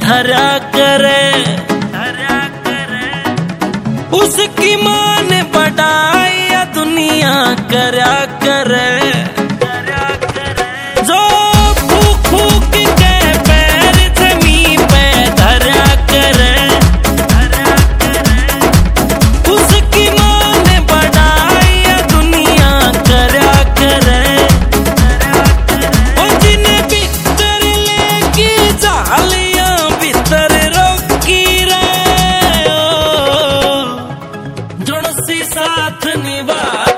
धरा करे, उसकी मान बढ़ाई या दुनिया करा करे। जो फूक फूक के पैर जमीन पे धरा करे, उसकी मान बढ़ाई या दुनिया करा करे। ओ जिन्हें भीतर लेके जालियां भीतर रोकी रे, जुड़सी साथ निभाद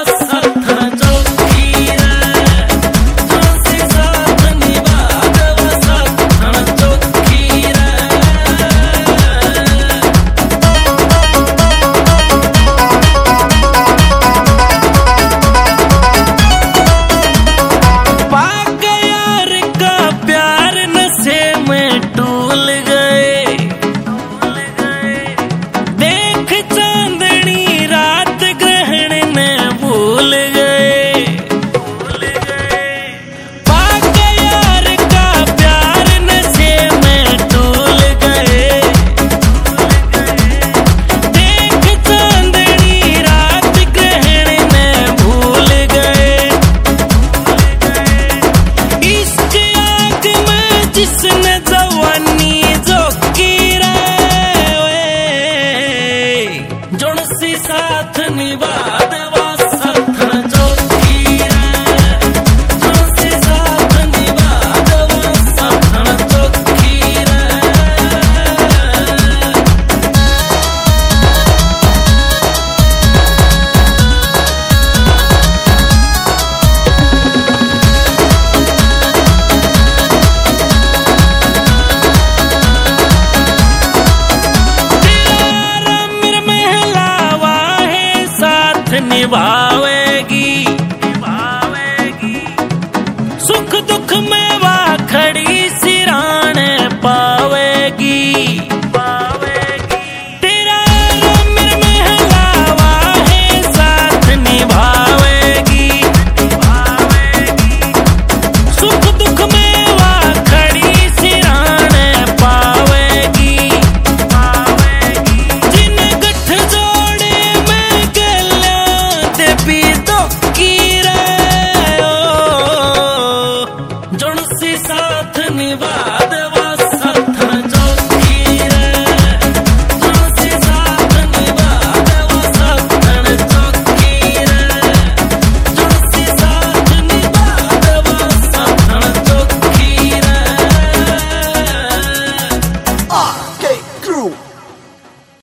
जिसने जवानी जो की रे, जुड़सी साथ निभाद निभावेगी, सुख दुख में वा खड़ी सिराने पावेगी। तेरा मेरे महलावा है साथ निभावेगी, सुख दुख में वा खड़ी सिराने पावेगी। जिन गठ जोड़े में गला भी तो की रे, जुड़सी साथ निभाद RK Crew.